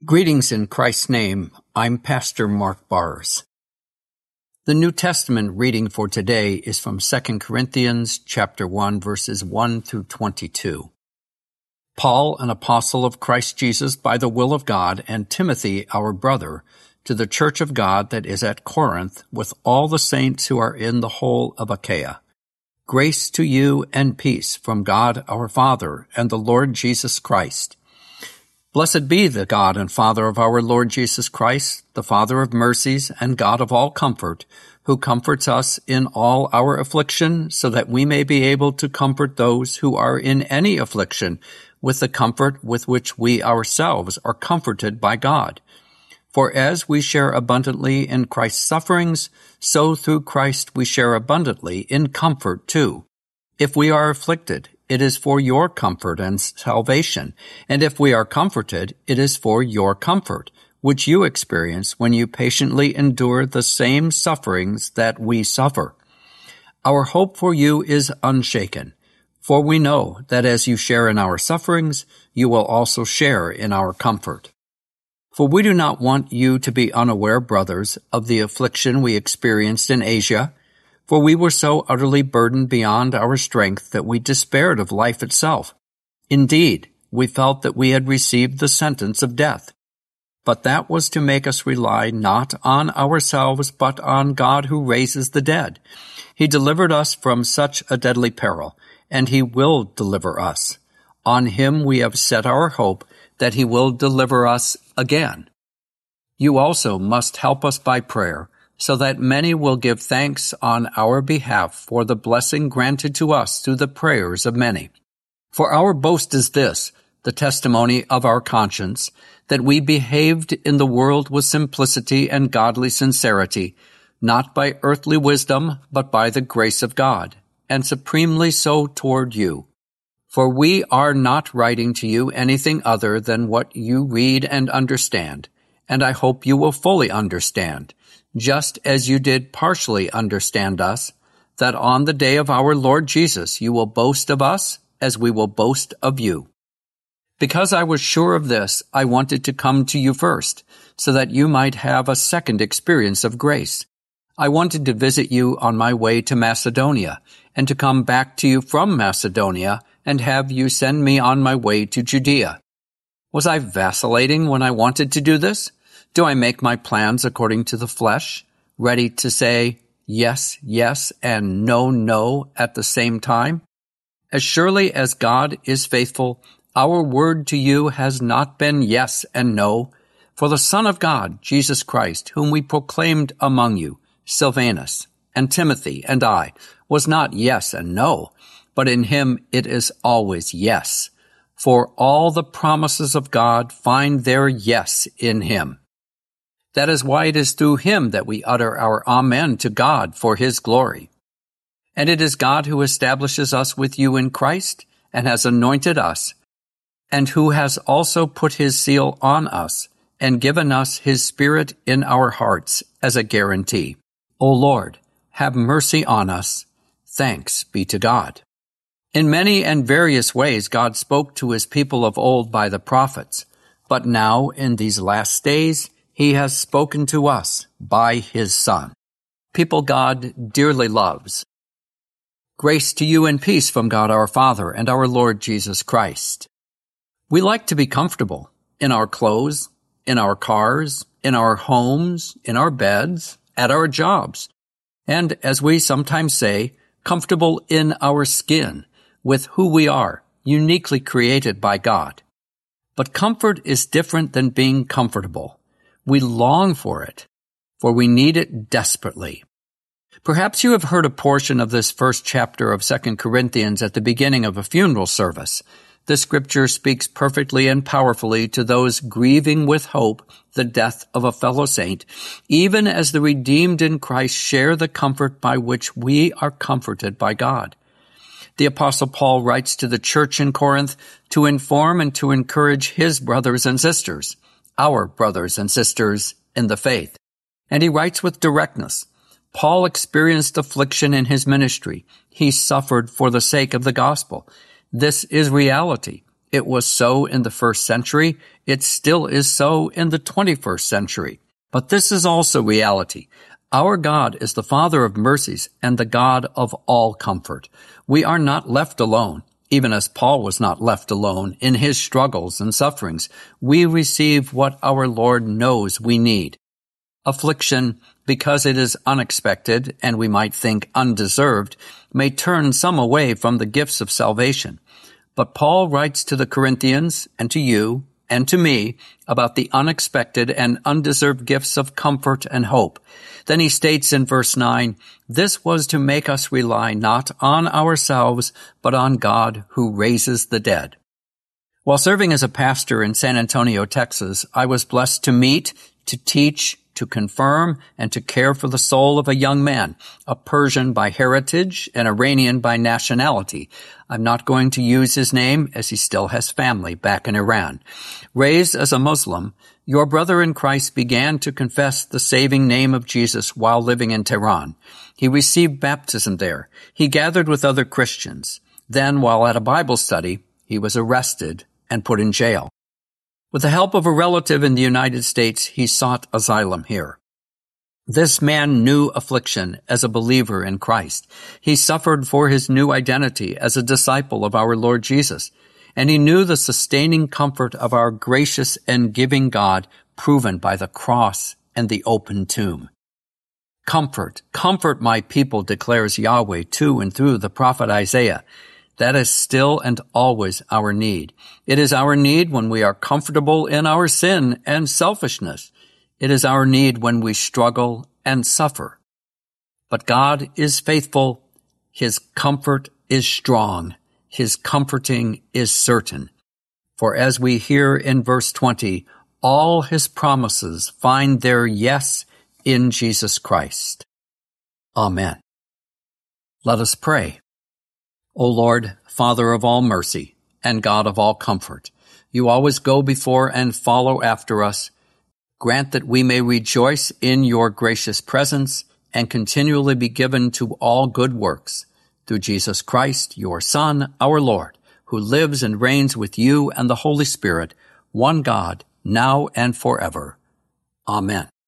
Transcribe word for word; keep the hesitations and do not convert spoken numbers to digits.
Greetings in Christ's name. I'm Pastor Mark Bars. The New Testament reading for today is from Second Corinthians chapter one, verses one through twenty-two. Paul, an apostle of Christ Jesus by the will of God, and Timothy, our brother, to the church of God that is at Corinth, with all the saints who are in the whole of Achaia. Grace to you and peace from God our Father and the Lord Jesus Christ. Blessed be the God and Father of our Lord Jesus Christ, the Father of mercies and God of all comfort, who comforts us in all our affliction, so that we may be able to comfort those who are in any affliction with the comfort with which we ourselves are comforted by God. For as we share abundantly in Christ's sufferings, so through Christ we share abundantly in comfort too. If we are afflicted, it is for your comfort and salvation, and if we are comforted, it is for your comfort, which you experience when you patiently endure the same sufferings that we suffer. Our hope for you is unshaken, for we know that as you share in our sufferings, you will also share in our comfort. For we do not want you to be unaware, brothers, of the affliction we experienced in Asia, for we were so utterly burdened beyond our strength that we despaired of life itself. Indeed, we felt that we had received the sentence of death. But that was to make us rely not on ourselves, but on God who raises the dead. He delivered us from such a deadly peril, and He will deliver us. On Him we have set our hope that He will deliver us again. You also must help us by prayer, so that many will give thanks on our behalf for the blessing granted to us through the prayers of many. For our boast is this, the testimony of our conscience, that we behaved in the world with simplicity and godly sincerity, not by earthly wisdom, but by the grace of God, and supremely so toward you. For we are not writing to you anything other than what you read and understand, and I hope you will fully understand, just as you did partially understand us, that on the day of our Lord Jesus you will boast of us as we will boast of you. Because I was sure of this, I wanted to come to you first, so that you might have a second experience of grace. I wanted to visit you on my way to Macedonia, and to come back to you from Macedonia, and have you send me on my way to Judea. Was I vacillating when I wanted to do this? Do I make my plans according to the flesh, ready to say yes, yes, and no, no at the same time? As surely as God is faithful, our word to you has not been yes and no. For the Son of God, Jesus Christ, whom we proclaimed among you, Silvanus, and Timothy, and I, was not yes and no, but in Him it is always yes. For all the promises of God find their yes in Him. That is why it is through Him that we utter our Amen to God for His glory. And it is God who establishes us with you in Christ, and has anointed us, and who has also put His seal on us, and given us His Spirit in our hearts as a guarantee. O Lord, have mercy on us. Thanks be to God. In many and various ways God spoke to His people of old by the prophets, but now, in these last days, He has spoken to us by His Son, people God dearly loves. Grace to you and peace from God our Father and our Lord Jesus Christ. We like to be comfortable in our clothes, in our cars, in our homes, in our beds, at our jobs, and, as we sometimes say, comfortable in our skin with who we are, uniquely created by God. But comfort is different than being comfortable. We long for it, for we need it desperately. Perhaps you have heard a portion of this first chapter of Second Corinthians at the beginning of a funeral service. The Scripture speaks perfectly and powerfully to those grieving with hope the death of a fellow saint, even as the redeemed in Christ share the comfort by which we are comforted by God. The Apostle Paul writes to the church in Corinth to inform and to encourage his brothers and sisters, our brothers and sisters in the faith. And he writes with directness. Paul experienced affliction in his ministry. He suffered for the sake of the gospel. This is reality, It was so in the first century. It still is so in the twenty-first century. But this is also reality. Our God is the Father of mercies and the God of all comfort. We are not left alone. Even as Paul was not left alone in his struggles and sufferings, we receive what our Lord knows we need. Affliction, because it is unexpected and we might think undeserved, may turn some away from the gifts of salvation. But Paul writes to the Corinthians and to you and to me about the unexpected and undeserved gifts of comfort and hope. Then he states in verse nine, this was to make us rely not on ourselves, but on God who raises the dead. While serving as a pastor in San Antonio, Texas, I was blessed to meet, to teach, to confirm, and to care for the soul of a young man, a Persian by heritage, an Iranian by nationality. I'm not going to use his name as he still has family back in Iran. Raised as a Muslim, your brother in Christ began to confess the saving name of Jesus while living in Tehran. He received baptism there. He gathered with other Christians. Then, while at a Bible study, he was arrested and put in jail. With the help of a relative in the United States, he sought asylum here. This man knew affliction as a believer in Christ. He suffered for his new identity as a disciple of our Lord Jesus, and he knew the sustaining comfort of our gracious and giving God proven by the cross and the open tomb. Comfort, comfort my people, declares Yahweh to and through the prophet Isaiah. That is still and always our need. It is our need when we are comfortable in our sin and selfishness. It is our need when we struggle and suffer. But God is faithful. His comfort is strong. His comforting is certain. For as we hear in verse twenty, all his promises find their yes in Jesus Christ. Amen. Let us pray. O Lord, Father of all mercy and God of all comfort, you always go before and follow after us. Grant that we may rejoice in your gracious presence and continually be given to all good works. Through Jesus Christ, your Son, our Lord, who lives and reigns with you and the Holy Spirit, one God, now and forever. Amen.